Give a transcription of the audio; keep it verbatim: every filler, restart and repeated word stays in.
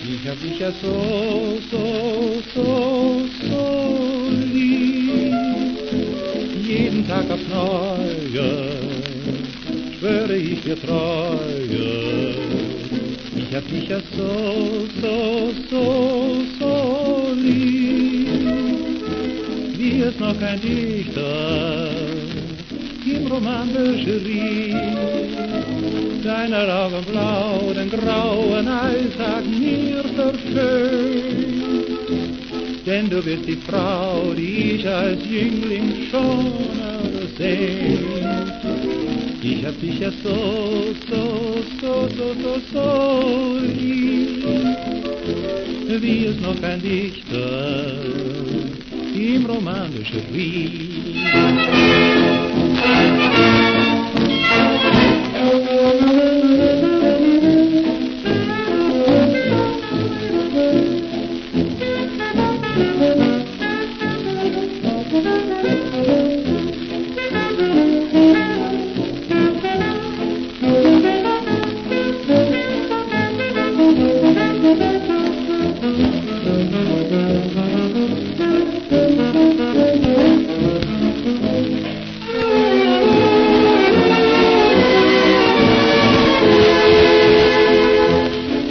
Ich hab dich ja so, so, so, so lieb. Jeden Tag aufs Neue schwöre ich dir Treue. Ich hab dich ja so, so, so, so lieb. Wie es noch kein Dichter im Roman beschrieb. Deiner Augen blau, den grauen Alltag mir verfüllt. Denn du bist die Frau, die ich als Jüngling schon ersehnt. Ich hab dich ja so, so, so, so, so, so lieb, wie es noch kein Dichter im Roman beschrieb.